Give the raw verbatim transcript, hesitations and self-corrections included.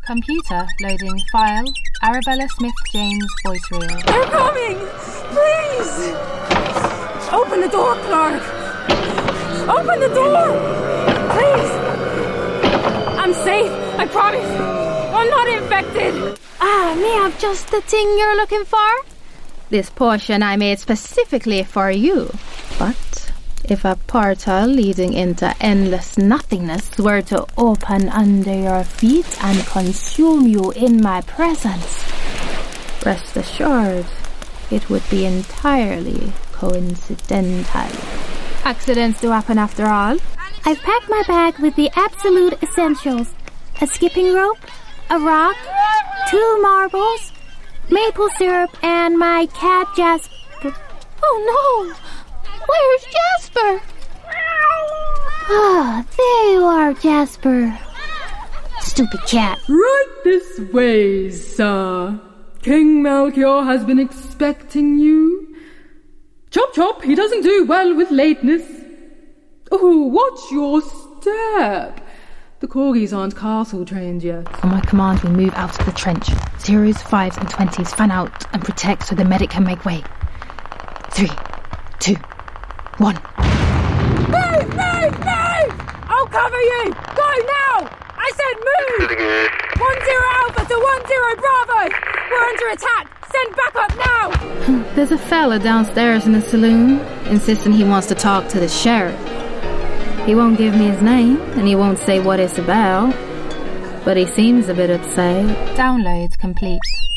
Computer loading file. Arabella Smith James voice reel. They're coming! Please! Open the door, Clark! Open the door! Please! I'm safe, I promise! I'm not infected! Ah, may I have just the thing you're looking for? This portion I made specifically for you. But if a portal leading into endless nothingness were to open under your feet and consume you in my presence, rest assured, it would be entirely coincidental. Accidents do happen after all. I've packed my bag with the absolute essentials. A skipping rope, a rock, two marbles, maple syrup, and my cat Jasper. Oh no! Where's Jasper? Ah, there you are, Jasper. Stupid cat. Right this way, sir. King Melchior has been expecting you. Chop chop, he doesn't do well with lateness. Oh, watch your step. The corgis aren't castle trained yet. On my command, we move out of the trench. Zeros, fives, and twenties fan out and protect so the medic can make way. Three, two, one. Move, move, move! I'll cover you! Go now! I said move! One zero Alpha to one zero Bravo! We're under attack! Send backup now! There's a fella downstairs in the saloon insisting he wants to talk to the sheriff. He won't give me his name, and he won't say what it's about, but he seems a bit upset. Download complete.